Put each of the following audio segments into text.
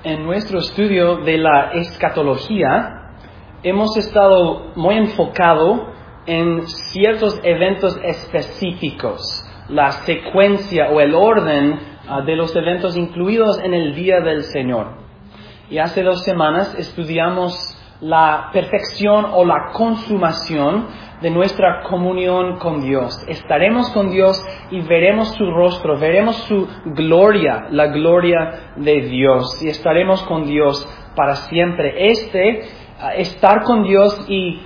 En nuestro estudio de la escatología, hemos estado muy enfocado en ciertos eventos específicos, la secuencia o el orden de los eventos incluidos en el día del Señor. Y hace 2 semanas estudiamos la perfección o la consumación de nuestra comunión con Dios. Estaremos con Dios y veremos su rostro, veremos su gloria, la gloria de Dios, y estaremos con Dios para siempre. Estar con Dios y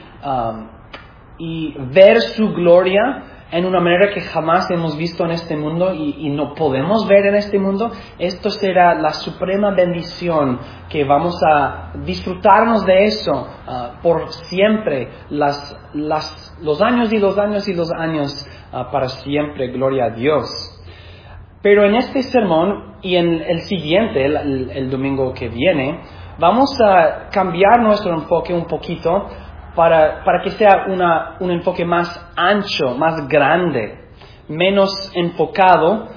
ver su gloria en una manera que jamás hemos visto en este mundo y no podemos ver en este mundo, esto será la suprema bendición que vamos a disfrutarnos de eso por siempre, los años y los años y los años para siempre, gloria a Dios. Pero en este sermón y en el siguiente, el domingo que viene, vamos a cambiar nuestro enfoque un poquito para que sea un enfoque más ancho, más grande, menos enfocado.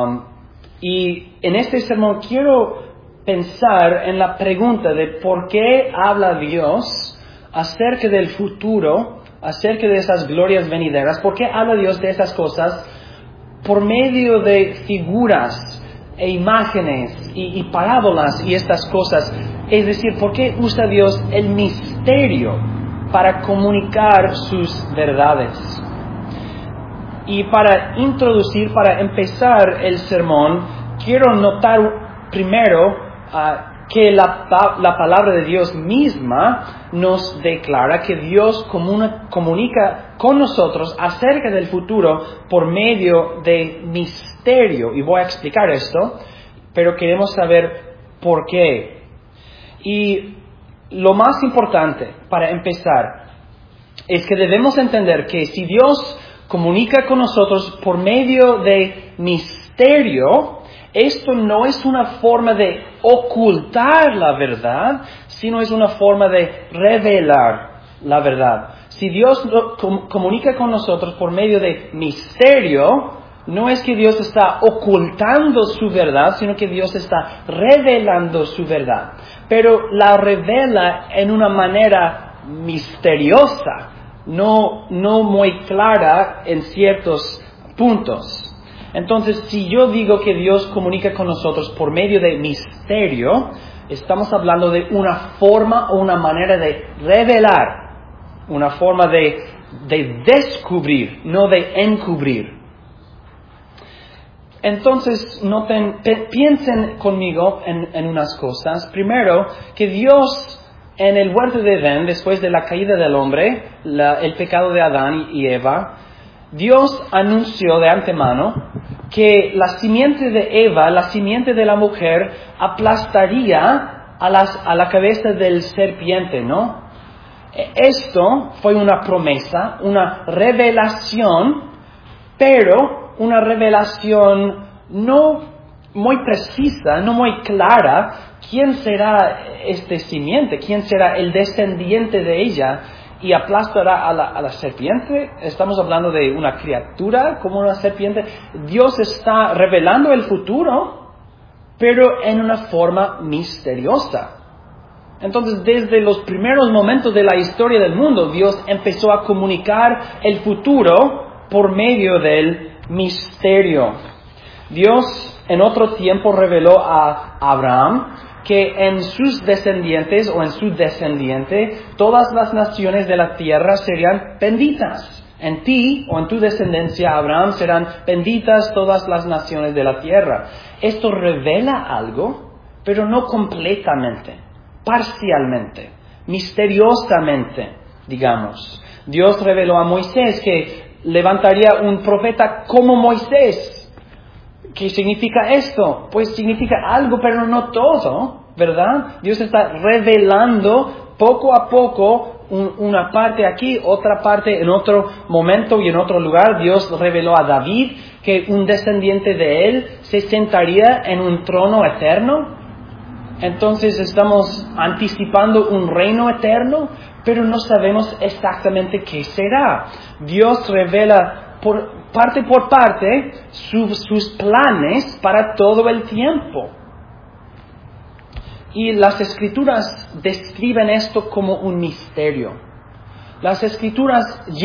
Y en este sermón quiero pensar en la pregunta de por qué habla Dios acerca del futuro, acerca de esas glorias venideras. ¿Por qué habla Dios de esas cosas por medio de figuras e imágenes y parábolas y estas cosas? Es decir, ¿por qué usa Dios el misterio para comunicar sus verdades? Y para empezar el sermón, quiero notar primero que la palabra de Dios misma nos declara que Dios comunica con nosotros acerca del futuro por medio de misterio. Y voy a explicar esto, pero queremos saber por qué. Y lo más importante para empezar es que debemos entender que si Dios comunica con nosotros por medio de misterio, esto no es una forma de ocultar la verdad, sino es una forma de revelar la verdad. Si Dios comunica con nosotros por medio de misterio, no es que Dios está ocultando su verdad, sino que Dios está revelando su verdad. Pero la revela en una manera misteriosa, no muy clara en ciertos puntos. Entonces, si yo digo que Dios comunica con nosotros por medio de misterio, estamos hablando de una forma o una manera de revelar, una forma de descubrir, no de encubrir. Entonces, piensen conmigo en unas cosas. Primero, que Dios en el huerto de Edén, después de la caída del hombre, el pecado de Adán y Eva, Dios anunció de antemano que la simiente de Eva, la simiente de la mujer, aplastaría a la cabeza del serpiente, ¿no? Esto fue una promesa, una revelación, pero una revelación no muy precisa, no muy clara. ¿Quién será este simiente? ¿Quién será el descendiente de ella? ¿Y aplastará a la serpiente? Estamos hablando de una criatura como una serpiente. Dios está revelando el futuro, pero en una forma misteriosa. Entonces, desde los primeros momentos de la historia del mundo, Dios empezó a comunicar el futuro por medio del misterio. Dios en otro tiempo reveló a Abraham que en sus descendientes o en su descendiente todas las naciones de la tierra serían benditas. En ti o en tu descendencia, Abraham, serán benditas todas las naciones de la tierra. Esto revela algo, pero no completamente, parcialmente, misteriosamente, digamos. Dios reveló a Moisés que levantaría un profeta como Moisés. ¿Qué significa esto? Pues significa algo, pero no todo, ¿verdad? Dios está revelando poco a poco una parte aquí, otra parte en otro momento y en otro lugar. Dios reveló a David que un descendiente de él se sentaría en un trono eterno. Entonces estamos anticipando un reino eterno, pero no sabemos exactamente qué será. Dios revela por parte sus planes para todo el tiempo. Y las Escrituras describen esto como un misterio. Las Escrituras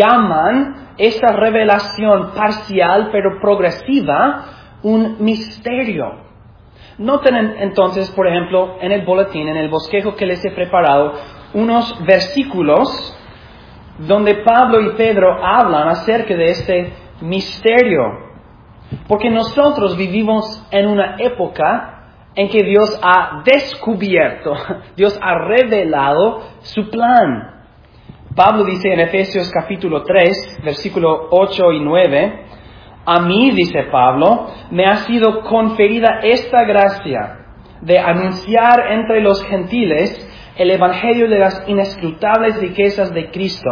llaman esta revelación parcial pero progresiva un misterio. Noten entonces, por ejemplo, en el boletín, en el bosquejo que les he preparado, unos versículos donde Pablo y Pedro hablan acerca de este misterio. Porque nosotros vivimos en una época en que Dios ha descubierto, Dios ha revelado su plan. Pablo dice en Efesios capítulo 3, versículo 8 y 9, a mí, dice Pablo, me ha sido conferida esta gracia de anunciar entre los gentiles el evangelio de las inescrutables riquezas de Cristo,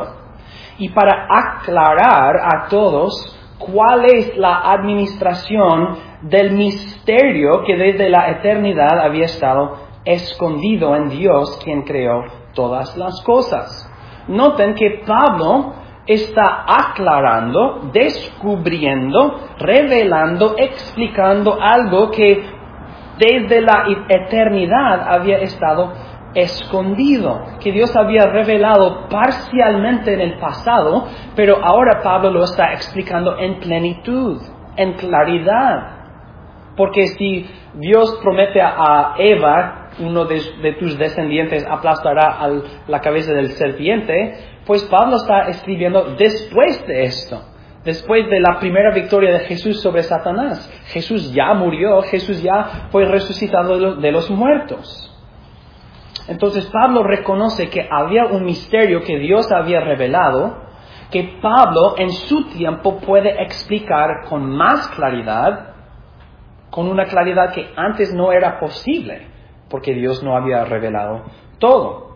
y para aclarar a todos cuál es la administración del misterio que desde la eternidad había estado escondido en Dios, quien creó todas las cosas. Noten que Pablo está aclarando, descubriendo, revelando, explicando algo que desde la eternidad había estado escondido, que Dios había revelado parcialmente en el pasado, pero ahora Pablo lo está explicando en plenitud, en claridad. Porque si Dios promete a Eva, uno de tus descendientes aplastará la cabeza del serpiente, pues Pablo está escribiendo después de esto, después de la primera victoria de Jesús sobre Satanás. Jesús ya murió, Jesús ya fue resucitado de los muertos. Entonces Pablo reconoce que había un misterio que Dios había revelado, que Pablo en su tiempo puede explicar con más claridad, con una claridad que antes no era posible, porque Dios no había revelado todo.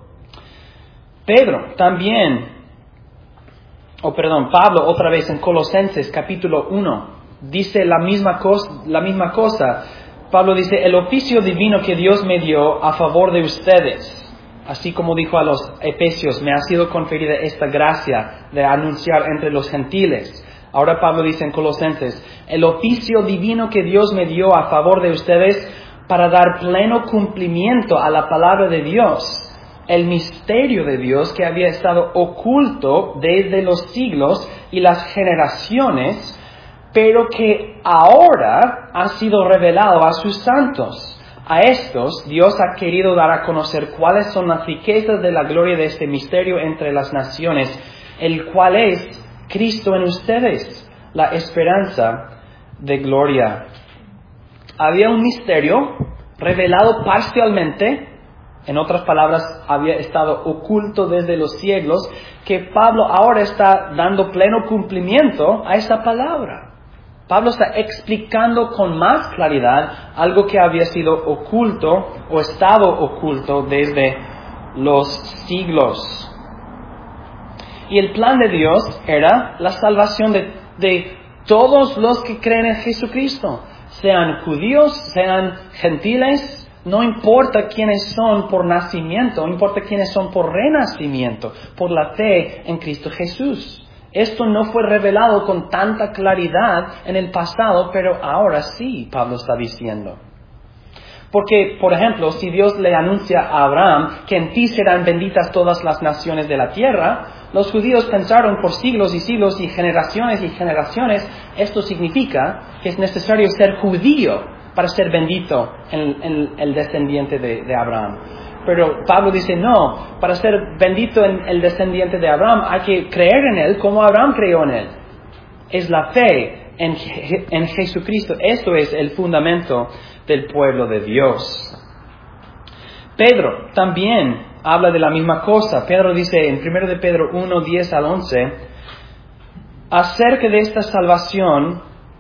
Pablo otra vez en Colosenses capítulo 1 dice la misma cosa. Pablo dice, el oficio divino que Dios me dio a favor de ustedes, así como dijo a los Efesios, me ha sido conferida esta gracia de anunciar entre los gentiles. Ahora Pablo dice en Colosenses, el oficio divino que Dios me dio a favor de ustedes para dar pleno cumplimiento a la palabra de Dios, el misterio de Dios que había estado oculto desde los siglos y las generaciones, pero que ahora ha sido revelado a sus santos. A estos Dios ha querido dar a conocer cuáles son las riquezas de la gloria de este misterio entre las naciones, el cual es Cristo en ustedes, la esperanza de gloria. Había un misterio revelado parcialmente, en otras palabras, había estado oculto desde los siglos, que Pablo ahora está dando pleno cumplimiento a esta palabra. Pablo está explicando con más claridad algo que había sido oculto o estado oculto desde los siglos. Y el plan de Dios era la salvación de todos los que creen en Jesucristo, sean judíos, sean gentiles, no importa quiénes son por nacimiento, no importa quiénes son por renacimiento, por la fe en Cristo Jesús. Esto no fue revelado con tanta claridad en el pasado, pero ahora sí, Pablo está diciendo. Porque, por ejemplo, si Dios le anuncia a Abraham que en ti serán benditas todas las naciones de la tierra, los judíos pensaron por siglos y siglos y generaciones, esto significa que es necesario ser judío para ser bendito en el descendiente de Abraham. Pero Pablo dice, no, para ser bendito en el descendiente de Abraham hay que creer en él como Abraham creyó en él. Es la fe en Jesucristo. Esto es el fundamento del pueblo de Dios. Pedro también habla de la misma cosa. Pedro dice en 1 de Pedro 1, 10 al 11, acerca de esta salvación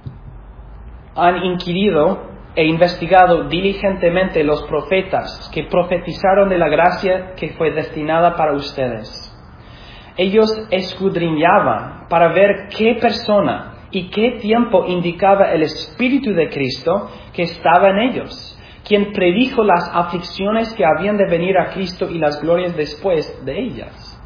han inquirido e investigado diligentemente los profetas que profetizaron de la gracia que fue destinada para ustedes. Ellos escudriñaban para ver qué persona y qué tiempo indicaba el Espíritu de Cristo que estaba en ellos, quien predijo las aflicciones que habían de venir a Cristo y las glorias después de ellas.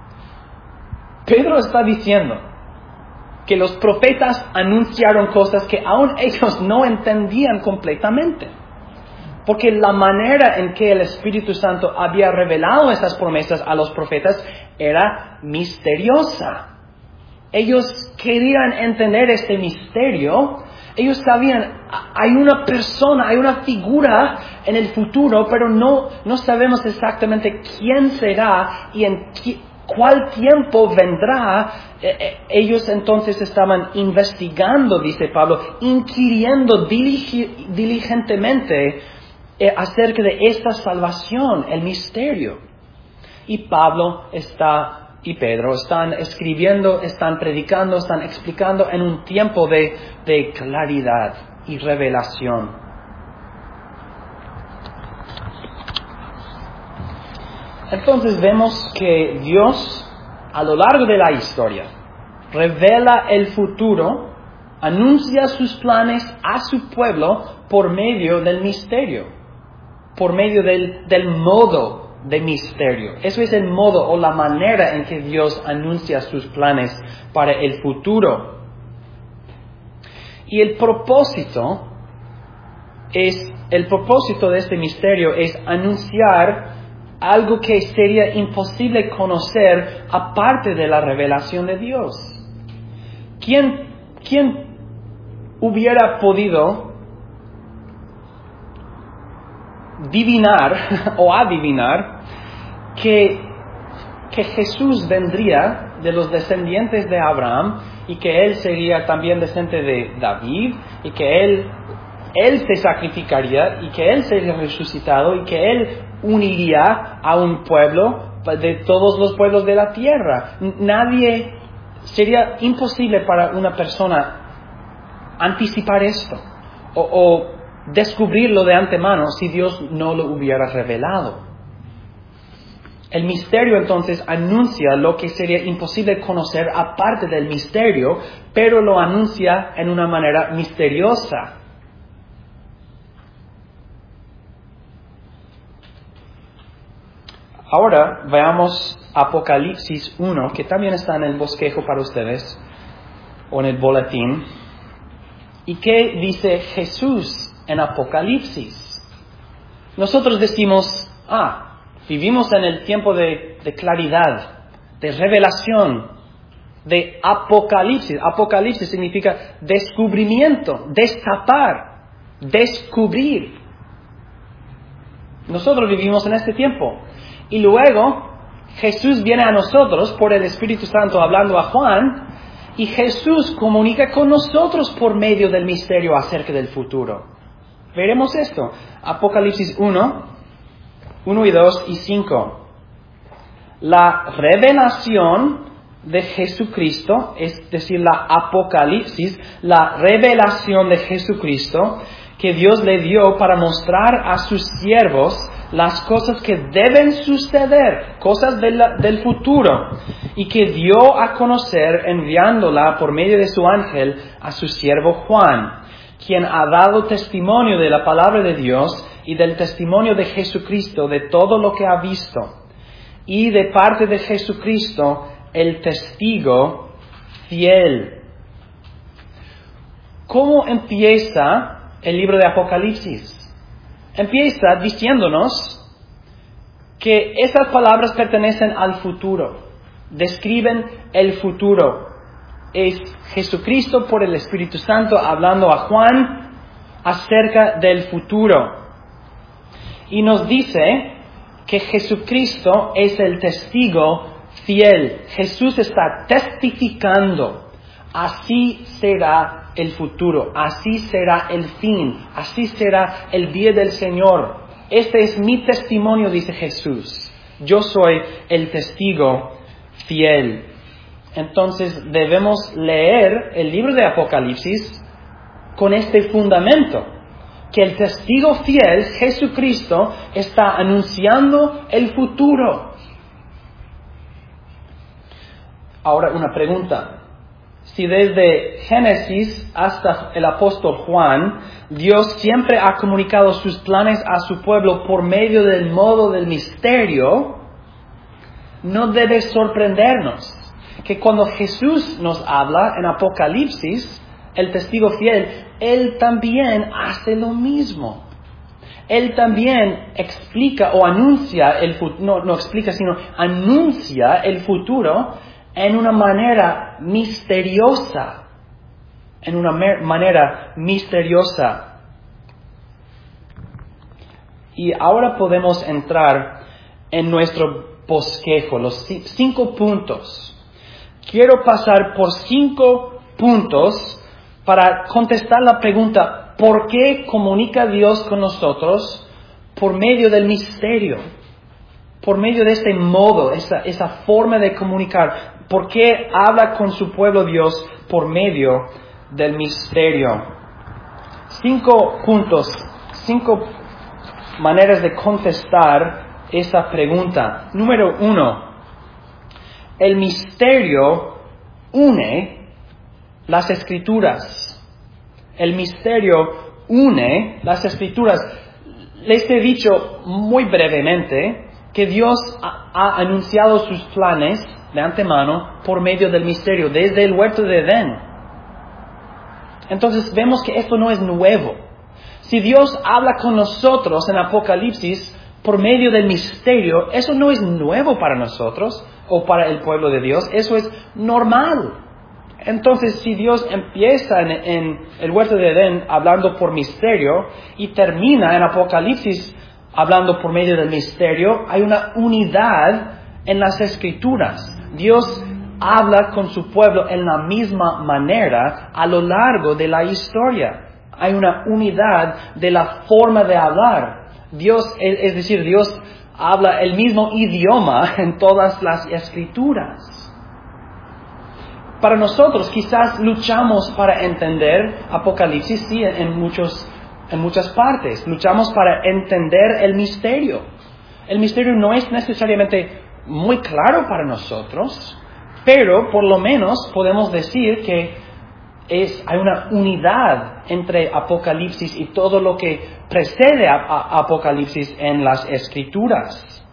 Pedro está diciendo que los profetas anunciaron cosas que aún ellos no entendían completamente. Porque la manera en que el Espíritu Santo había revelado esas promesas a los profetas era misteriosa. Ellos querían entender este misterio. Ellos sabían, hay una persona, hay una figura en el futuro, pero no sabemos exactamente quién será y en cuál tiempo vendrá. Ellos entonces estaban investigando, dice Pablo, inquiriendo diligentemente acerca de esta salvación, el misterio. Y Pablo y Pedro están escribiendo, están predicando, están explicando en un tiempo de claridad y revelación. Entonces vemos que Dios, a lo largo de la historia, revela el futuro, anuncia sus planes a su pueblo por medio del misterio, por medio del modo de misterio. Eso es el modo o la manera en que Dios anuncia sus planes para el futuro. Y el propósito de este misterio es anunciar algo que sería imposible conocer aparte de la revelación de Dios. ¿Quién hubiera podido divinar o adivinar que Jesús vendría de los descendientes de Abraham y que Él sería también descendiente de David y que Él se sacrificaría y que Él sería resucitado y que Él uniría a un pueblo de todos los pueblos de la tierra? Sería imposible para una persona anticipar esto o descubrirlo de antemano si Dios no lo hubiera revelado. El misterio entonces anuncia lo que sería imposible conocer aparte del misterio, pero lo anuncia en una manera misteriosa. Ahora veamos Apocalipsis 1, que también está en el bosquejo para ustedes, o en el boletín. ¿Y qué dice Jesús en Apocalipsis? Nosotros decimos, vivimos en el tiempo de claridad, de revelación, de apocalipsis. Apocalipsis significa descubrimiento, destapar, descubrir. Nosotros vivimos en este tiempo. Y luego Jesús viene a nosotros por el Espíritu Santo hablando a Juan, y Jesús comunica con nosotros por medio del misterio acerca del futuro. Veremos esto. Apocalipsis 1 y 2 y 5. La revelación de Jesucristo, es decir, la Apocalipsis, la revelación de Jesucristo que Dios le dio para mostrar a sus siervos las cosas que deben suceder, cosas del futuro, y que dio a conocer enviándola por medio de su ángel a su siervo Juan, quien ha dado testimonio de la palabra de Dios y del testimonio de Jesucristo, de todo lo que ha visto. Y de parte de Jesucristo, el testigo fiel. ¿Cómo empieza el libro de Apocalipsis? Empieza diciéndonos que esas palabras pertenecen al futuro, describen el futuro. Es Jesucristo por el Espíritu Santo hablando a Juan acerca del futuro. Y nos dice que Jesucristo es el testigo fiel. Jesús está testificando. Así será el futuro, así será el fin, así será el día del Señor. Este es mi testimonio, dice Jesús. Yo soy el testigo fiel. Entonces debemos leer el libro de Apocalipsis con este fundamento, que el testigo fiel, Jesucristo, está anunciando el futuro. Ahora una pregunta. Si desde Génesis hasta el apóstol Juan, Dios siempre ha comunicado sus planes a su pueblo por medio del modo del misterio, no debe sorprendernos que cuando Jesús nos habla en Apocalipsis, el testigo fiel, Él también hace lo mismo. Él también explica o anuncia no explica, sino anuncia el futuro en una manera misteriosa. En una manera misteriosa. Y ahora podemos entrar en nuestro bosquejo, los 5 puntos. Quiero pasar por 5 puntos para contestar la pregunta, ¿por qué comunica Dios con nosotros por medio del misterio? Por medio de este modo, esa forma de comunicar. ¿Por qué habla con su pueblo Dios por medio del misterio? 5 puntos, 5 maneras de contestar esa pregunta. Número 1, el misterio une las Escrituras. El misterio une las Escrituras. Les he dicho muy brevemente que Dios ha anunciado sus planes de antemano por medio del misterio, desde el huerto de Edén. Entonces vemos que esto no es nuevo. Si Dios habla con nosotros en Apocalipsis por medio del misterio, eso no es nuevo para nosotros o para el pueblo de Dios, eso es normal. Entonces, si Dios empieza en el huerto de Edén hablando por misterio y termina en Apocalipsis hablando por medio del misterio, hay una unidad en las Escrituras. Dios habla con su pueblo en la misma manera a lo largo de la historia. Hay una unidad de la forma de hablar. Dios habla el mismo idioma en todas las Escrituras. Para nosotros quizás luchamos para entender Apocalipsis, sí, en muchas partes. Luchamos para entender el misterio. El misterio no es necesariamente muy claro para nosotros, pero por lo menos podemos decir que hay una unidad entre Apocalipsis y todo lo que precede a Apocalipsis en las Escrituras.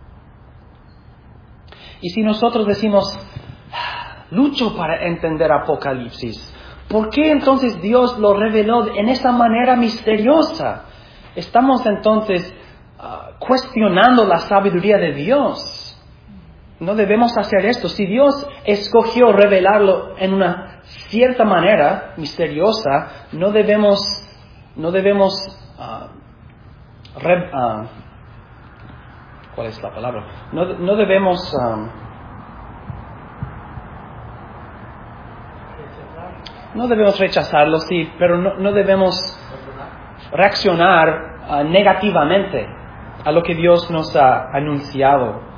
Y si nosotros decimos, lucho para entender Apocalipsis, ¿por qué entonces Dios lo reveló en esa manera misteriosa? Estamos entonces cuestionando la sabiduría de Dios. No debemos hacer esto. Si Dios escogió revelarlo en una cierta manera misteriosa, no debemos ¿cuál es la palabra? No debemos rechazarlo, sí, pero no debemos reaccionar negativamente a lo que Dios nos ha anunciado.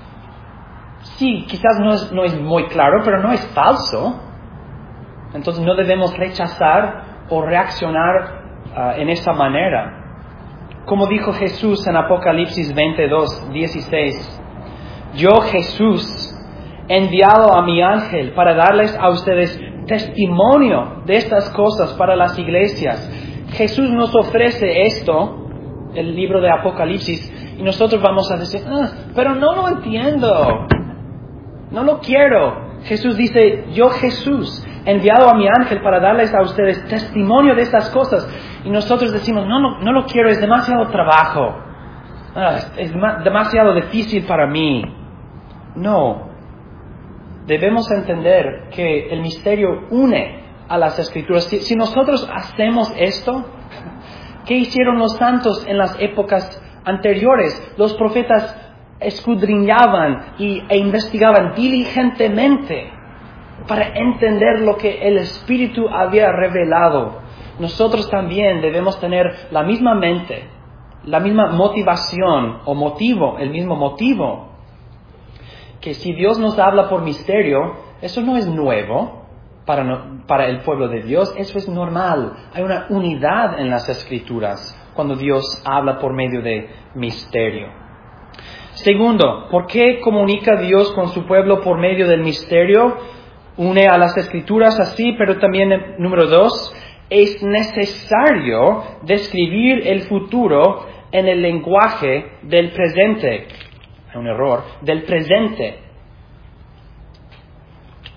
Sí, quizás no es muy claro, pero no es falso. Entonces no debemos rechazar o reaccionar en esa manera. Como dijo Jesús en Apocalipsis 22:16, yo Jesús he enviado a mi ángel para darles a ustedes testimonio de estas cosas para las iglesias. Jesús nos ofrece esto, el libro de Apocalipsis, y nosotros vamos a decir, pero no lo entiendo, no lo quiero. Jesús dice, yo Jesús he enviado a mi ángel para darles a ustedes testimonio de estas cosas. Y nosotros decimos, no lo quiero, es demasiado trabajo, es demasiado difícil para mí. No. Debemos entender que el misterio une a las Escrituras. Si nosotros hacemos esto, ¿qué hicieron los santos en las épocas anteriores? Los profetas escudriñaban e investigaban diligentemente para entender lo que el Espíritu había revelado. Nosotros también debemos tener la misma mente, la misma motivación o motivo, el mismo motivo. Que si Dios nos habla por misterio, eso no es nuevo para el pueblo de Dios, eso es normal. Hay una unidad en las Escrituras cuando Dios habla por medio de misterio. Segundo, ¿por qué comunica Dios con su pueblo por medio del misterio? Une a las Escrituras así, pero también, número 2, es necesario describir el futuro en el lenguaje del presente. Un error, del presente.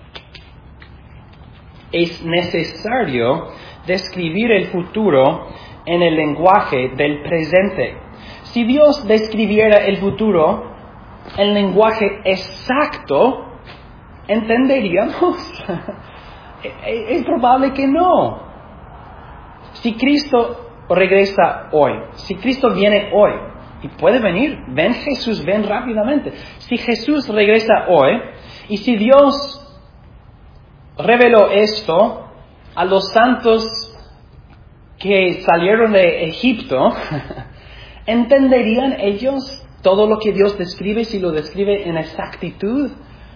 Es necesario describir el futuro en el lenguaje del presente. Si Dios describiera el futuro en lenguaje exacto, ¿entenderíamos? Es probable que no. Si Cristo regresa hoy, si Cristo viene hoy, y puede venir, ven Jesús, ven rápidamente. Si Jesús regresa hoy, y si Dios reveló esto a los santos que salieron de Egipto, ¿entenderían ellos todo lo que Dios describe si lo describe en exactitud?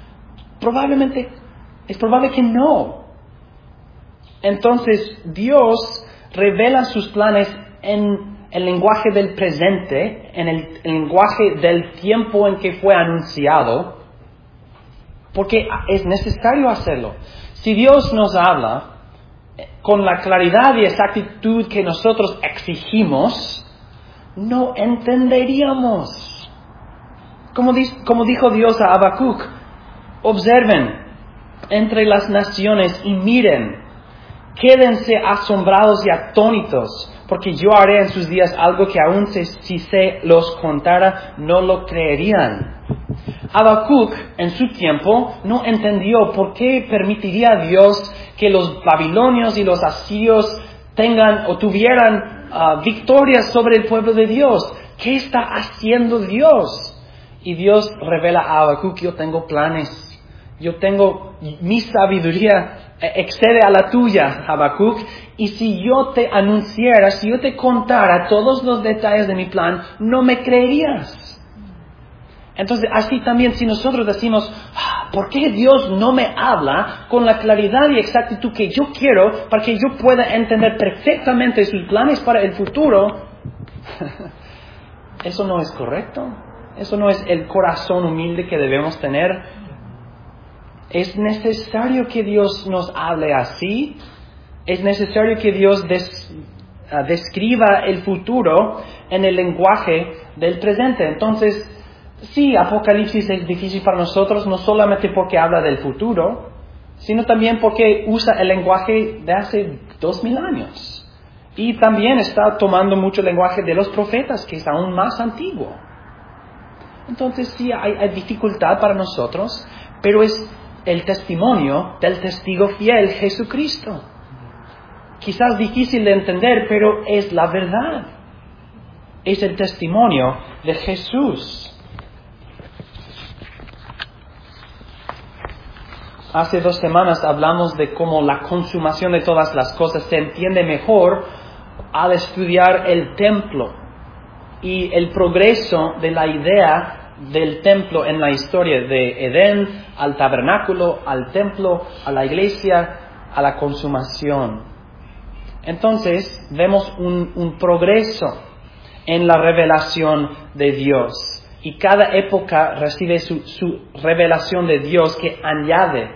Es probable que no. Entonces, Dios revela sus planes en el lenguaje del presente, en el lenguaje del tiempo en que fue anunciado, porque es necesario hacerlo. Si Dios nos habla con la claridad y exactitud que nosotros exigimos, no entenderíamos. Como dijo Dios a Habacuc, observen entre las naciones y miren, quédense asombrados y atónitos, porque yo haré en sus días algo que aún si se los contara no lo creerían. Habacuc en su tiempo no entendió por qué permitiría Dios que los babilonios y los asirios tuvieran victorias sobre el pueblo de Dios. ¿Qué está haciendo Dios? Y Dios revela a Habacuc: yo tengo planes. Mi sabiduría excede a la tuya, Habacuc, y si yo te anunciara, si yo te contara todos los detalles de mi plan, no me creerías. Entonces, así también si nosotros decimos, ¿por qué Dios no me habla con la claridad y exactitud que yo quiero para que yo pueda entender perfectamente sus planes para el futuro? Eso no es correcto. Eso no es el corazón humilde que debemos tener. Es necesario que Dios nos hable así. Es necesario que Dios describa el futuro en el lenguaje del presente. Entonces, sí, Apocalipsis es difícil para nosotros, no solamente porque habla del futuro, sino también porque usa el lenguaje de hace 2000 años. Y también está tomando mucho el lenguaje de los profetas, que es aún más antiguo. Entonces, sí, hay dificultad para nosotros, pero es el testimonio del testigo fiel, Jesucristo. Quizás difícil de entender, pero es la verdad. Es el testimonio de Jesús. Hace 2 semanas hablamos de cómo la consumación de todas las cosas se entiende mejor al estudiar el templo y el progreso de la idea del templo en la historia de Edén al tabernáculo, al templo, a la iglesia, a la consumación. Entonces vemos un progreso en la revelación de Dios, y cada época recibe su revelación de Dios, que añade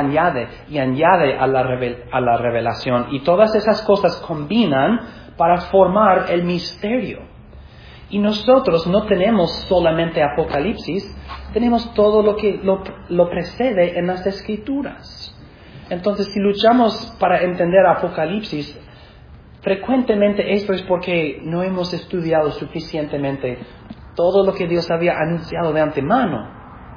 a la revelación, y todas esas cosas combinan para formar el misterio. Y nosotros no tenemos solamente Apocalipsis, tenemos todo lo que lo precede en las Escrituras. Entonces, si luchamos para entender Apocalipsis, frecuentemente esto es porque no hemos estudiado suficientemente todo lo que Dios había anunciado de antemano.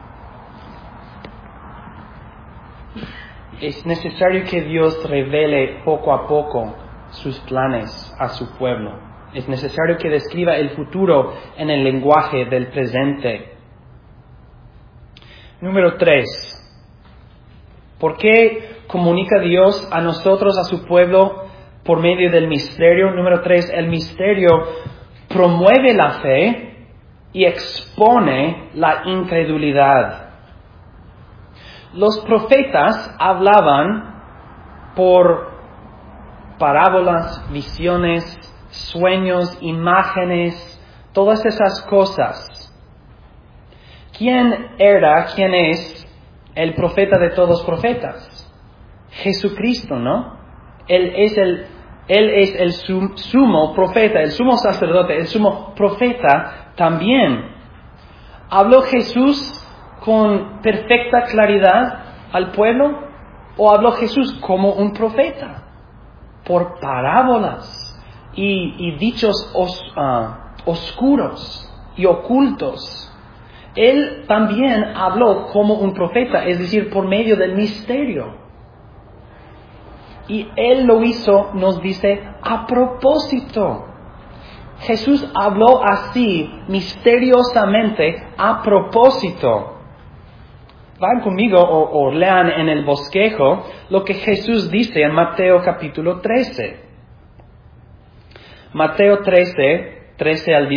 Es necesario que Dios revele poco a poco sus planes a su pueblo. Es necesario que describa el futuro en el lenguaje del presente. Número 3. ¿Por qué comunica Dios a nosotros, a su pueblo, por medio del misterio? Número 3. El misterio promueve la fe y expone la incredulidad. Los profetas hablaban por parábolas, visiones, sueños, imágenes, todas esas cosas. ¿Quién es el profeta de todos los profetas? Jesucristo, ¿no? Él es el sumo profeta, el sumo sacerdote, el sumo profeta también. ¿Habló Jesús con perfecta claridad al pueblo? ¿O habló Jesús como un profeta? Por parábolas y dichos oscuros y ocultos. Él también habló como un profeta, es decir, por medio del misterio. Y Él lo hizo, nos dice, a propósito. Jesús habló así, misteriosamente, a propósito. Van conmigo o lean en el bosquejo lo que Jesús dice en Mateo capítulo 13. Mateo 13 al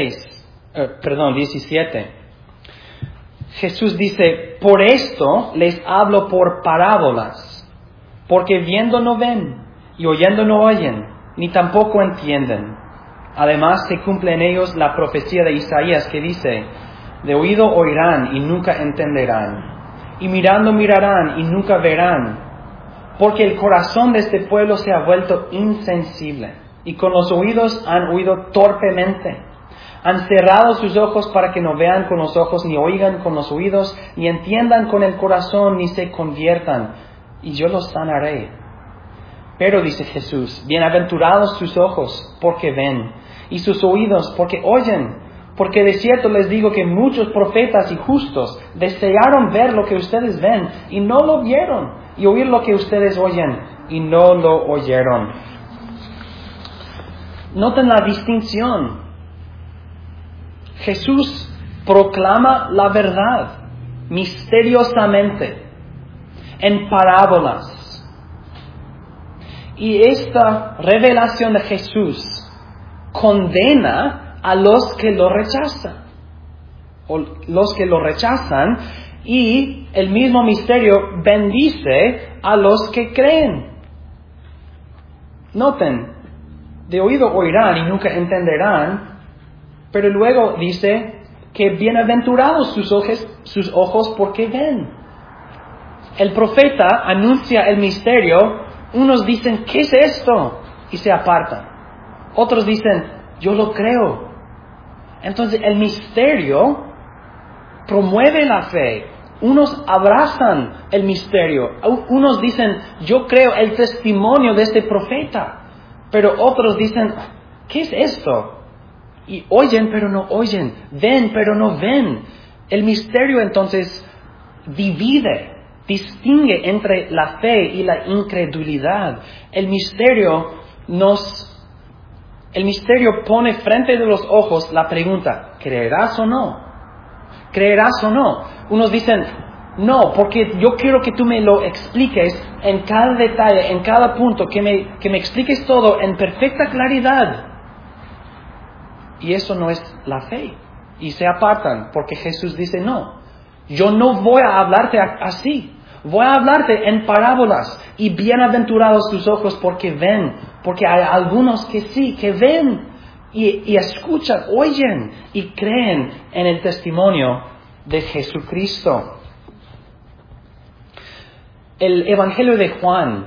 17. Jesús dice, por esto les hablo por parábolas, porque viendo no ven, y oyendo no oyen, ni tampoco entienden. Además se cumple en ellos la profecía de Isaías que dice, de oído oirán y nunca entenderán, y mirando mirarán y nunca verán, porque el corazón de este pueblo se ha vuelto insensible, y con los oídos han oído torpemente. Han cerrado sus ojos para que no vean con los ojos, ni oigan con los oídos, ni entiendan con el corazón, ni se conviertan, y yo los sanaré. Pero dice Jesús, bienaventurados sus ojos, porque ven, y sus oídos, porque oyen, porque de cierto les digo que muchos profetas y justos desearon ver lo que ustedes ven, y no lo vieron, y oír lo que ustedes oyen, y no lo oyeron. Noten la distinción. Jesús proclama la verdad misteriosamente, en parábolas. Y esta revelación de Jesús condena a los que lo rechazan, o los que lo rechazan, y el mismo misterio bendice a los que creen. Noten, de oído oirán y nunca entenderán, pero luego dice que bienaventurados sus ojos porque ven. El profeta anuncia el misterio, unos dicen, ¿qué es esto? Y se apartan. Otros dicen, yo lo creo. Entonces el misterio promueve la fe. Unos abrazan el misterio. Unos dicen, yo creo el testimonio de este profeta. Pero otros dicen, ¿qué es esto? Y oyen pero no oyen, ven pero no ven. El misterio entonces distingue entre la fe y la incredulidad. El misterio pone frente de los ojos la pregunta, ¿creerás o no? ¿Creerás o no? Unos dicen, no, porque yo quiero que tú me lo expliques en cada detalle, en cada punto, que me expliques todo en perfecta claridad. Y eso no es la fe. Y se apartan porque Jesús dice, no, yo no voy a hablarte así. Voy a hablarte en parábolas. Y bienaventurados tus ojos porque ven. Porque hay algunos que sí, que ven y escuchan, oyen y creen en el testimonio de Jesucristo. El Evangelio de Juan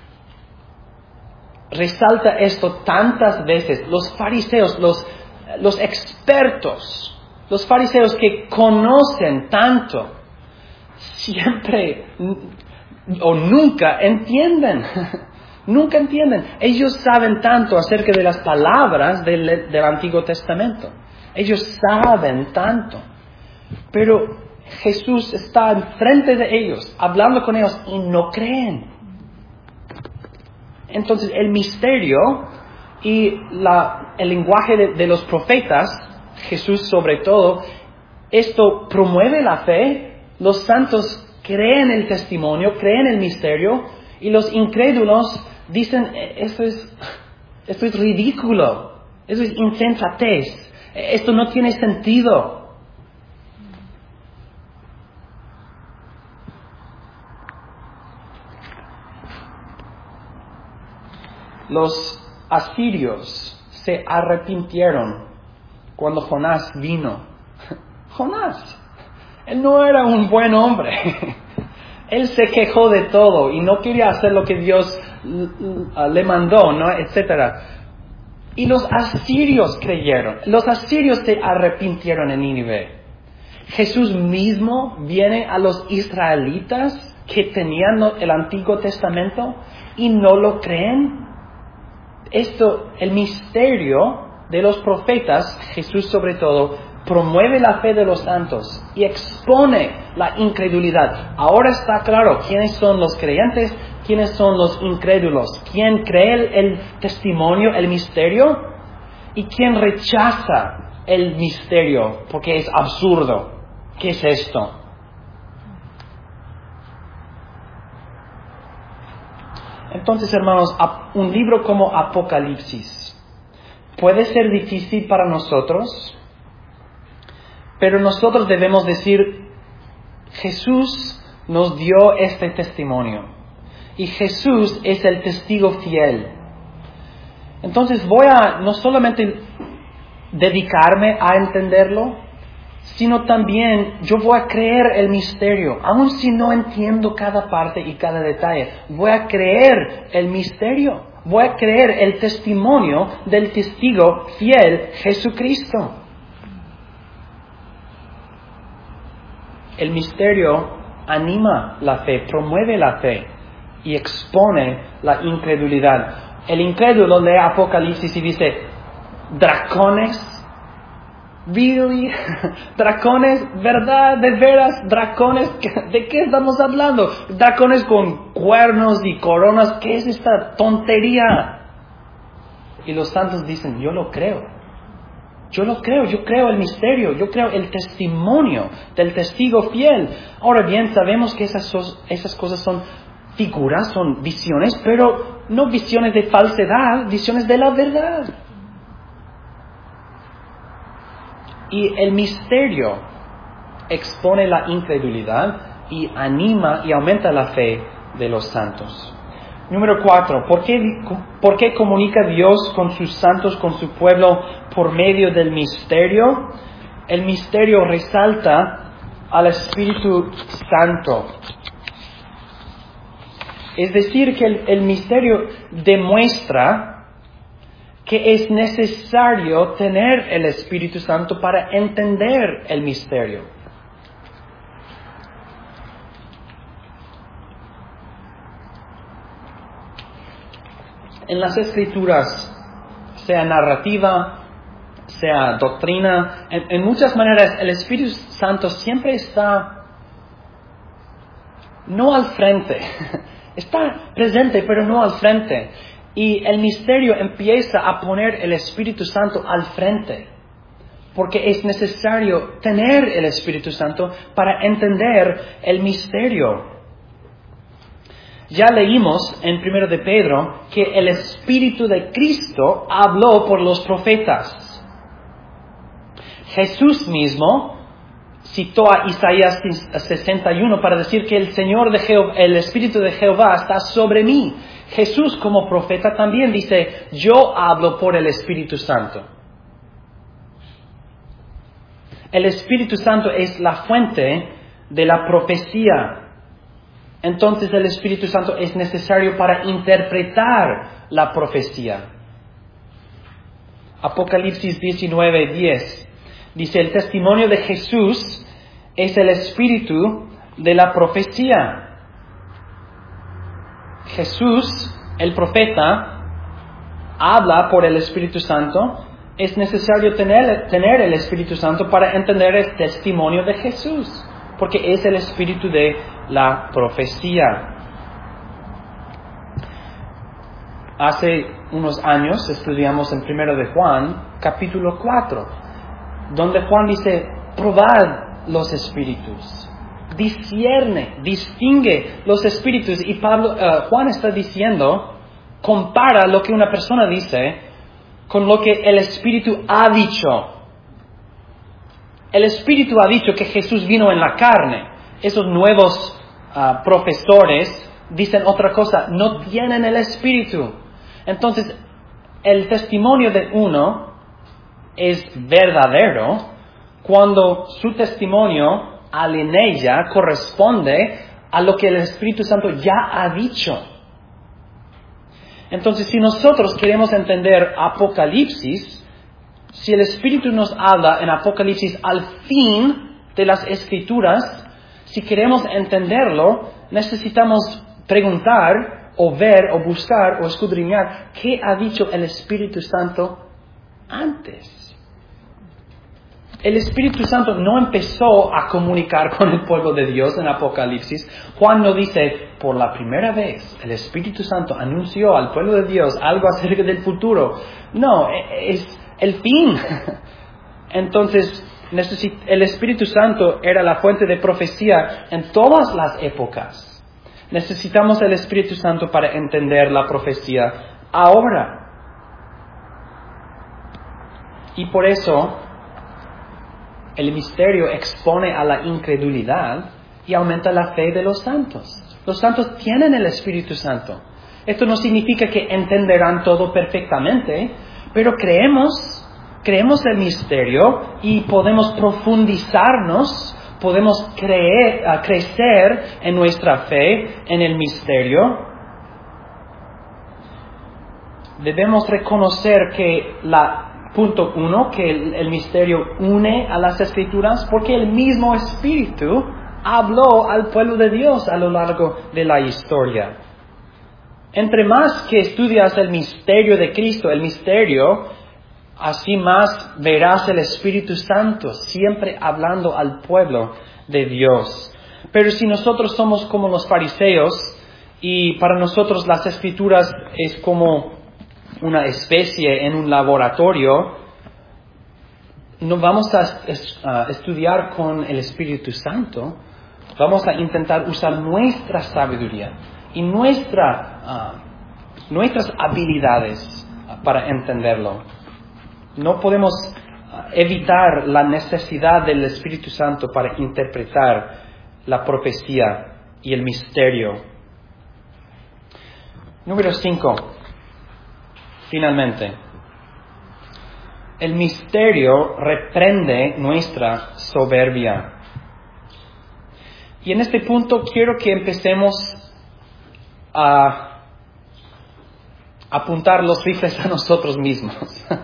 resalta esto tantas veces. Los fariseos, los expertos, los fariseos que conocen tanto, siempre o nunca entienden. Nunca entienden. Ellos saben tanto acerca de las palabras del Antiguo Testamento. Ellos saben tanto. Pero Jesús está enfrente de ellos, hablando con ellos y no creen. Entonces el misterio y el lenguaje de los profetas, Jesús sobre todo, esto promueve la fe. Los santos creen el testimonio, creen el misterio, y los incrédulos dicen, esto es ridículo, esto es insensatez, esto no tiene sentido. Los asirios se arrepintieron cuando Jonás vino. Jonás, él no era un buen hombre. Él se quejó de todo y no quería hacer lo que Dios le mandó, ¿no? Etcétera. Y los asirios creyeron. Los asirios se arrepintieron en Nínive. Jesús mismo viene a los israelitas que tenían el Antiguo Testamento y no lo creen. el misterio de los profetas, Jesús sobre todo, promueve la fe de los santos y expone la incredulidad. Ahora está claro quiénes son los creyentes, quiénes son los incrédulos, quién cree el testimonio, el misterio, y quién rechaza el misterio porque es absurdo. ¿Qué es esto? Entonces, hermanos, un libro como Apocalipsis puede ser difícil para nosotros, pero nosotros debemos decir, Jesús nos dio este testimonio y Jesús es el testigo fiel. Entonces voy a no solamente dedicarme a entenderlo, sino también yo voy a creer el misterio, aun si no entiendo cada parte y cada detalle. Voy a creer el misterio, voy a creer el testimonio del testigo fiel, Jesucristo. El misterio anima la fe, promueve la fe y expone la incredulidad. El incrédulo lee Apocalipsis y dice, dracones, really, dracones, verdad, de veras, dracones, ¿de qué estamos hablando? Dracones con cuernos y coronas, ¿qué es esta tontería? Y los santos dicen, yo lo creo. Yo creo el misterio, yo creo el testimonio del testigo fiel. Ahora bien, sabemos que esas cosas son figuras, son visiones, pero no visiones de falsedad, visiones de la verdad. Y el misterio expone la incredulidad y anima y aumenta la fe de los santos. Número 4, ¿por qué comunica Dios con sus santos, con su pueblo, por medio del misterio? El misterio resalta al Espíritu Santo. Es decir, que el misterio demuestra que es necesario tener el Espíritu Santo para entender el misterio. En las Escrituras, sea narrativa, sea doctrina, en muchas maneras el Espíritu Santo siempre está no al frente, está presente pero no al frente. Y el misterio empieza a poner el Espíritu Santo al frente, porque es necesario tener el Espíritu Santo para entender el misterio. Ya leímos en 1 de Pedro que el Espíritu de Cristo habló por los profetas. Jesús mismo citó a Isaías 61 para decir que el Espíritu de Jehová está sobre mí. Jesús como profeta también dice, yo hablo por el Espíritu Santo. El Espíritu Santo es la fuente de la profecía. Entonces el Espíritu Santo es necesario para interpretar la profecía. Apocalipsis 19:10 dice, el testimonio de Jesús es el espíritu de la profecía. Jesús, el profeta, habla por el Espíritu Santo. Es necesario tener el Espíritu Santo para entender el testimonio de Jesús, porque es el espíritu de la profecía. Hace unos años estudiamos en 1 de Juan, capítulo 4, donde Juan dice, probad los espíritus, distingue los espíritus. Y Juan está diciendo, compara lo que una persona dice con lo que el Espíritu ha dicho. El Espíritu ha dicho que Jesús vino en la carne. Esos nuevos profesores dicen otra cosa, no tienen el Espíritu. Entonces, el testimonio de uno es verdadero cuando su testimonio alinea, corresponde a lo que el Espíritu Santo ya ha dicho. Entonces, si nosotros queremos entender Apocalipsis, si el Espíritu nos habla en Apocalipsis al fin de las Escrituras, si queremos entenderlo, necesitamos preguntar o ver o buscar o escudriñar qué ha dicho el Espíritu Santo antes. El Espíritu Santo no empezó a comunicar con el pueblo de Dios en Apocalipsis. Juan no dice, por la primera vez, el Espíritu Santo anunció al pueblo de Dios algo acerca del futuro. No, es el fin. Entonces, el Espíritu Santo era la fuente de profecía en todas las épocas. Necesitamos el Espíritu Santo para entender la profecía ahora. Y por eso, el misterio expone a la incredulidad y aumenta la fe de los santos. Los santos tienen el Espíritu Santo. Esto no significa que entenderán todo perfectamente, pero creemos el misterio y podemos profundizarnos, podemos crecer en nuestra fe, en el misterio. Debemos reconocer que punto 1, que el misterio une a las Escrituras, porque el mismo Espíritu habló al pueblo de Dios a lo largo de la historia. Entre más que estudias el misterio de Cristo, así más verás el Espíritu Santo siempre hablando al pueblo de Dios. Pero si nosotros somos como los fariseos y para nosotros las Escrituras es como una especie en un laboratorio, no vamos a estudiar con el Espíritu Santo, vamos a intentar usar nuestra sabiduría y nuestras habilidades para entenderlo. No podemos evitar la necesidad del Espíritu Santo para interpretar la profecía y el misterio. Número 5. Finalmente, el misterio reprende nuestra soberbia. Y en este punto quiero que empecemos a apuntar los rifles a nosotros mismos.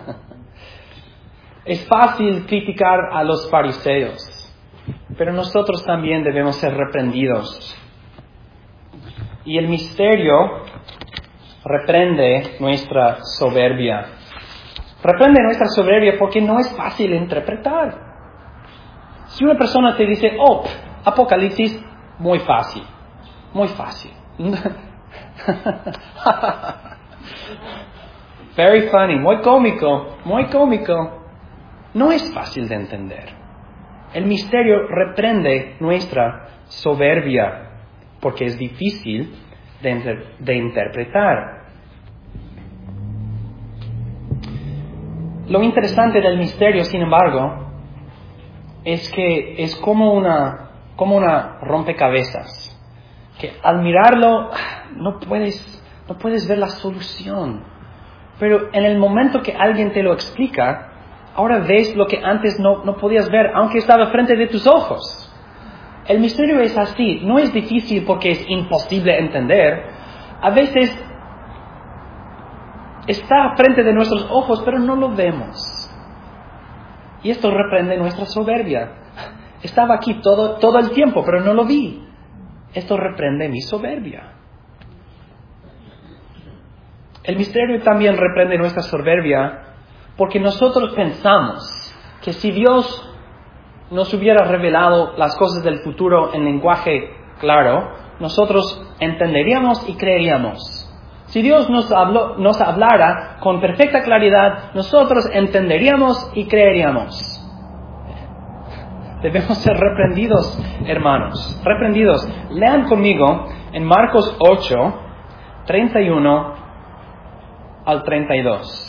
Es fácil criticar a los fariseos, pero nosotros también debemos ser reprendidos. Y el misterio reprende nuestra soberbia. Reprende nuestra soberbia porque no es fácil interpretar. Si una persona te dice, Apocalipsis, muy fácil. Very funny, muy cómico. No es fácil de entender. El misterio reprende nuestra soberbia porque es difícil de interpretar. Lo interesante del misterio, sin embargo, es que es como una rompecabezas, que al mirarlo no puedes ver la solución, pero en el momento que alguien te lo explica, ahora ves lo que antes no podías ver, aunque estaba frente de tus ojos. El misterio es así, no es difícil porque es imposible entender. A veces está frente de nuestros ojos, pero no lo vemos. Y esto reprende nuestra soberbia. Estaba aquí todo el tiempo, pero no lo vi. Esto reprende mi soberbia. El misterio también reprende nuestra soberbia porque nosotros pensamos que si Dios nos hubiera revelado las cosas del futuro en lenguaje claro, nosotros entenderíamos y creeríamos. Si Dios nos hablara con perfecta claridad, nosotros entenderíamos y creeríamos. Debemos ser reprendidos, hermanos. Reprendidos. Lean conmigo en Marcos 8, 31 al 32.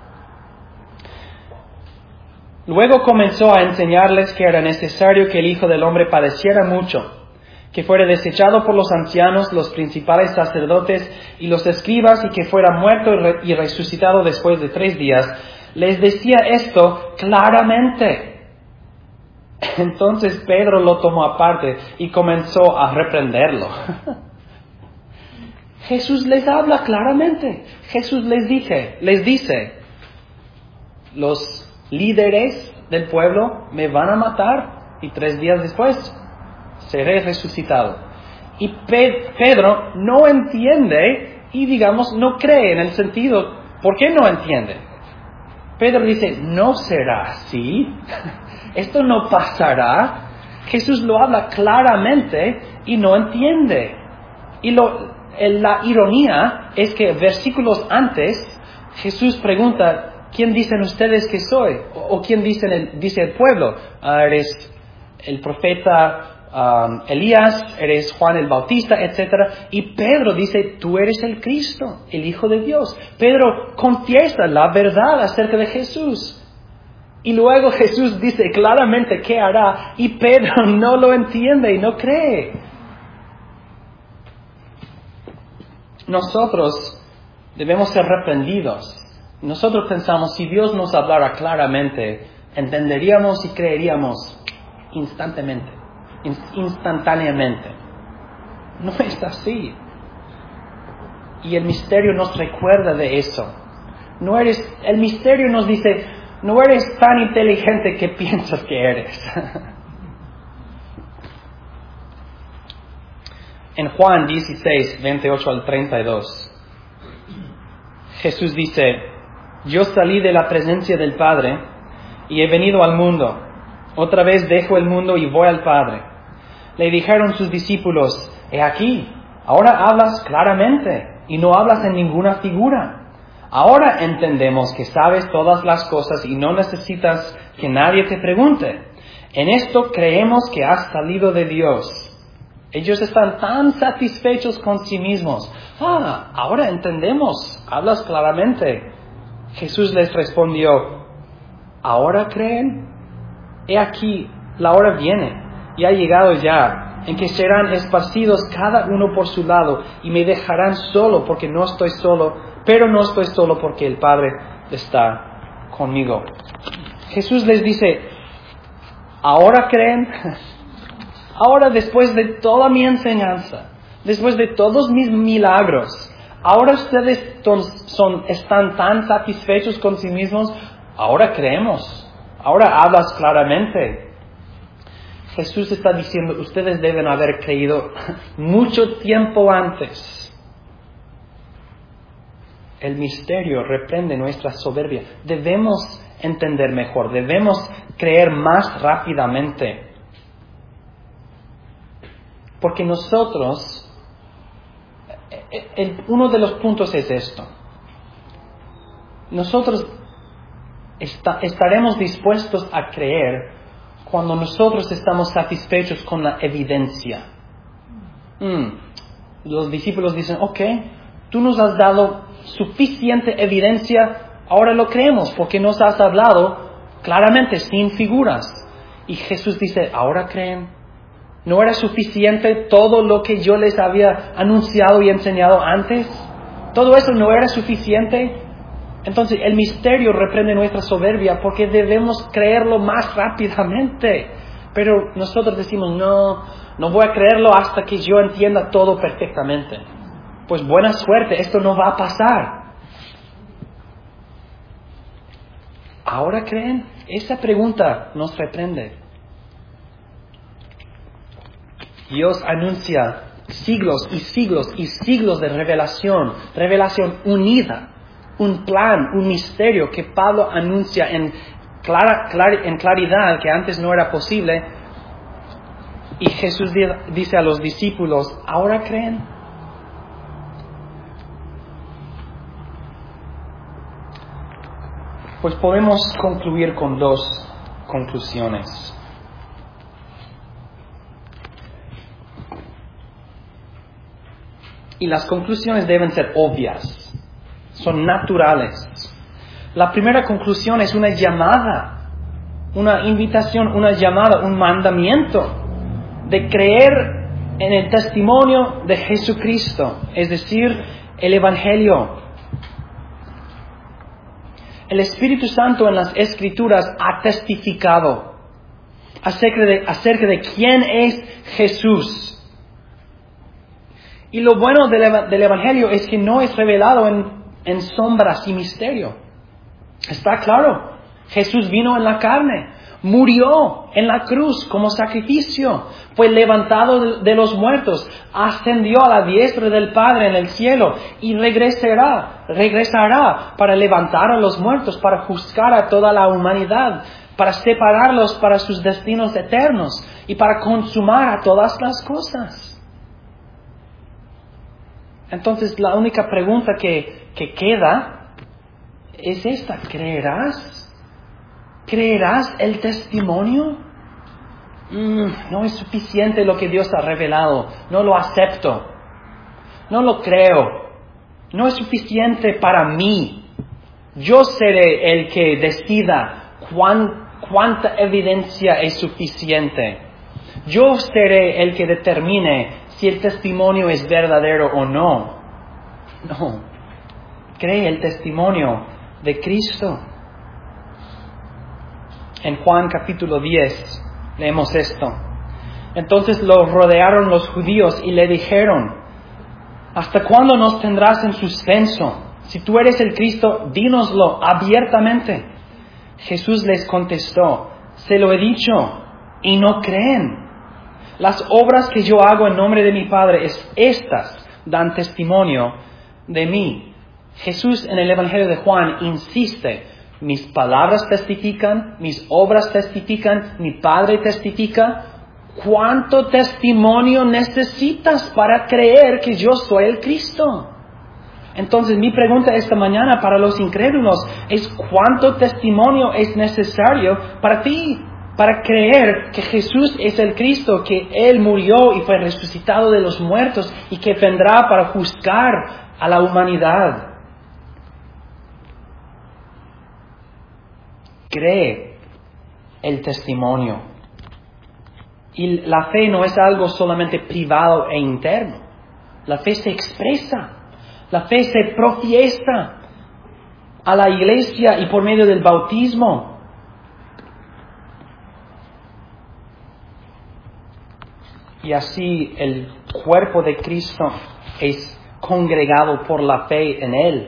Luego comenzó a enseñarles que era necesario que el Hijo del Hombre padeciera mucho, que fuera desechado por los ancianos, los principales sacerdotes y los escribas, y que fuera muerto y resucitado después de 3 días. Les decía esto claramente. Entonces Pedro lo tomó aparte y comenzó a reprenderlo. Jesús les habla claramente. Jesús les dice, los líderes del pueblo me van a matar y 3 días después seré resucitado. Y Pedro no entiende y digamos, no cree en el sentido, ¿por qué no entiende? Pedro dice, no será así, esto no pasará. Jesús lo habla claramente y no entiende. Y la ironía es que versículos antes, Jesús pregunta, ¿quién dicen ustedes que soy? ¿O quién dice el pueblo? ¿Eres el profeta Elías? ¿Eres Juan el Bautista? Etcétera. Y Pedro dice, tú eres el Cristo, el Hijo de Dios. Pedro confiesa la verdad acerca de Jesús. Y luego Jesús dice claramente qué hará, y Pedro no lo entiende y no cree. Nosotros debemos ser reprendidos. Nosotros pensamos, si Dios nos hablara claramente, entenderíamos y creeríamos instantáneamente. No es así. Y el misterio nos recuerda de eso. El misterio nos dice, no eres tan inteligente que piensas que eres. En Juan 16, 28 al 32, Jesús dice, yo salí de la presencia del Padre y he venido al mundo. Otra vez dejo el mundo y voy al Padre. Le dijeron sus discípulos, he aquí, ahora hablas claramente y no hablas en ninguna figura. Ahora entendemos que sabes todas las cosas y no necesitas que nadie te pregunte. En esto creemos que has salido de Dios. Ellos están tan satisfechos con sí mismos. Ahora entendemos, hablas claramente. Jesús les respondió, ¿ahora creen? He aquí, la hora viene, y ha llegado ya, en que serán esparcidos cada uno por su lado, y me dejarán solo porque no estoy solo, pero no estoy solo porque el Padre está conmigo. Jesús les dice, ¿ahora creen? Ahora, después de toda mi enseñanza, después de todos mis milagros, ahora ustedes están tan satisfechos con sí mismos. Ahora creemos. Ahora hablas claramente. Jesús está diciendo, ustedes deben haber creído mucho tiempo antes. El misterio reprende nuestra soberbia. Debemos entender mejor, debemos creer más rápidamente. Porque nosotros, uno de los puntos es esto. Nosotros estaremos dispuestos a creer cuando nosotros estamos satisfechos con la evidencia. Los discípulos dicen, ok, tú nos has dado suficiente evidencia, ahora lo creemos porque nos has hablado claramente, sin figuras. Y Jesús dice, ¿ahora creen? ¿No era suficiente todo lo que yo les había anunciado y enseñado antes? ¿Todo eso no era suficiente? Entonces el misterio reprende nuestra soberbia porque debemos creerlo más rápidamente. Pero nosotros decimos, no voy a creerlo hasta que yo entienda todo perfectamente. Pues buena suerte, esto no va a pasar. ¿Ahora creen? Esa pregunta nos reprende. Dios anuncia siglos y siglos y siglos de revelación unida, un plan, un misterio que Pablo anuncia en claridad que antes no era posible. Y Jesús dice a los discípulos, ¿ahora creen? Pues podemos concluir con dos conclusiones. Y las conclusiones deben ser obvias, son naturales. La primera conclusión es una llamada, una invitación, una llamada, un mandamiento de creer en el testimonio de Jesucristo, es decir, el Evangelio. El Espíritu Santo en las Escrituras ha testificado acerca de quién es Jesús. Y lo bueno del Evangelio es que no es revelado en sombras y misterio. Está claro, Jesús vino en la carne, Murió en la cruz como sacrificio. Fue levantado de los muertos. Ascendió a la diestra del Padre en el cielo. Y regresará para levantar a los muertos, para juzgar a toda la humanidad, para separarlos para sus destinos eternos y para consumar a todas las cosas. Entonces la única pregunta que queda es esta: ¿creerás? ¿Creerás el testimonio? No es suficiente lo que Dios ha revelado. No lo acepto. No lo creo. No es suficiente para mí. Yo seré el que decida cuánta evidencia es suficiente. Yo seré el que determine si el testimonio es verdadero o no. No. Cree el testimonio de Cristo. En Juan capítulo 10 leemos esto. Entonces lo rodearon los judíos y le dijeron: ¿hasta cuándo nos tendrás en suspenso? Si tú eres el Cristo, dínoslo abiertamente. Jesús les contestó: se lo he dicho y no creen. Las obras que yo hago en nombre de mi Padre, estas dan testimonio de mí. Jesús en el Evangelio de Juan insiste: mis palabras testifican, mis obras testifican, mi Padre testifica. ¿Cuánto testimonio necesitas para creer que yo soy el Cristo? Entonces mi pregunta esta mañana para los incrédulos es: ¿cuánto testimonio es necesario para ti, para creer que Jesús es el Cristo, que Él murió y fue resucitado de los muertos y que vendrá para juzgar a la humanidad? Cree el testimonio. Y la fe no es algo solamente privado e interno. La fe se expresa. La fe se profiesta a la iglesia y por medio del bautismo. Y así el cuerpo de Cristo es congregado por la fe en Él.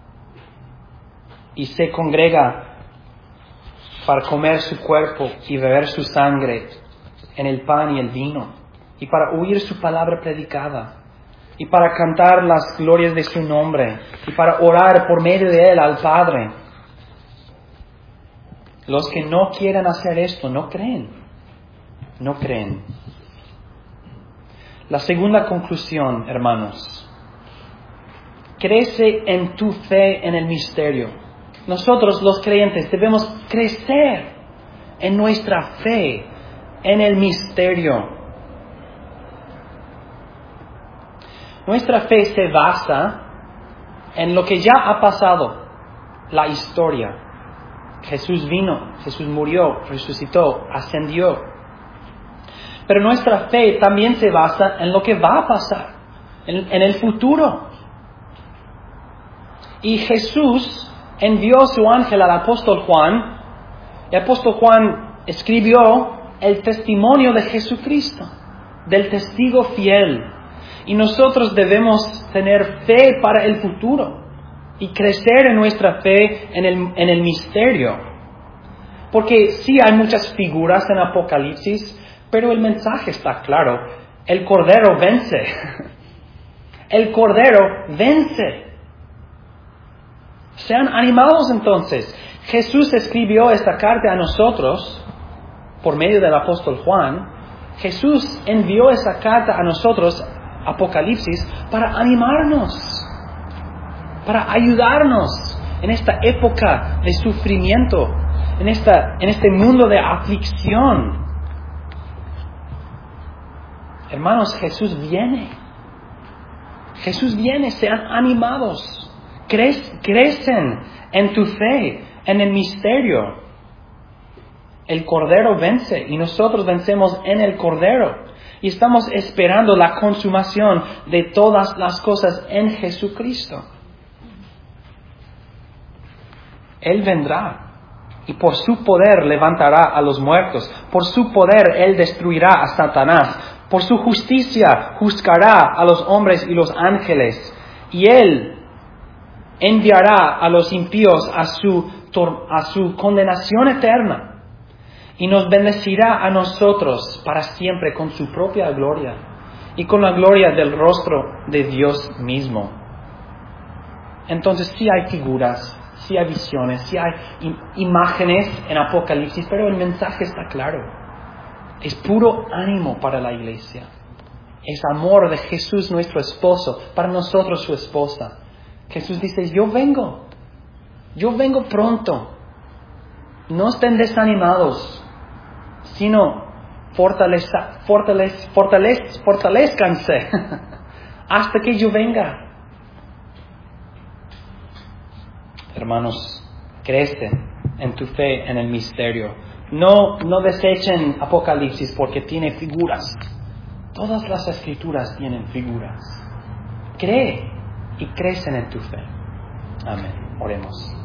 Y se congrega para comer su cuerpo y beber su sangre en el pan y el vino, y para oír su palabra predicada, y para cantar las glorias de su nombre, y para orar por medio de Él al Padre. Los que no quieren hacer esto no creen. No creen. La segunda conclusión, hermanos: crece en tu fe en el misterio. Nosotros los creyentes debemos crecer en nuestra fe en el misterio. Nuestra fe se basa en lo que ya ha pasado, la historia. Jesús vino, Jesús murió, resucitó, ascendió. Pero nuestra fe también se basa en lo que va a pasar, en el futuro. Y Jesús envió su ángel al apóstol Juan. El apóstol Juan escribió el testimonio de Jesucristo, del testigo fiel. Y nosotros debemos tener fe para el futuro y crecer en nuestra fe en el misterio. Porque sí hay muchas figuras en Apocalipsis, pero el mensaje está claro: el Cordero vence. El Cordero vence. Sean animados entonces. Jesús escribió esta carta a nosotros por medio del apóstol Juan. Jesús envió esta carta a nosotros, Apocalipsis, para animarnos, para ayudarnos en esta época de sufrimiento, en este mundo de aflicción. Hermanos, Jesús viene. Jesús viene, sean animados. Crecen en tu fe, en el misterio. El Cordero vence y nosotros vencemos en el Cordero. Y estamos esperando la consumación de todas las cosas en Jesucristo. Él vendrá y por su poder levantará a los muertos. Por su poder Él destruirá a Satanás. Por su justicia juzgará a los hombres y los ángeles. Y Él enviará a los impíos a su condenación eterna. y nos bendecirá a nosotros para siempre con su propia gloria y con la gloria del rostro de Dios mismo. Entonces sí hay figuras, sí hay visiones, sí hay imágenes en Apocalipsis, pero el mensaje está claro. Es puro ánimo para la iglesia. Es amor de Jesús nuestro esposo, para nosotros su esposa. Jesús dice, yo vengo pronto. No estén desanimados, sino fortalezcanse hasta que yo venga. Hermanos, crecen en tu fe en el misterio. No desechen Apocalipsis porque tiene figuras. Todas las escrituras tienen figuras. Cree y crecen en tu fe. Amén. Oremos.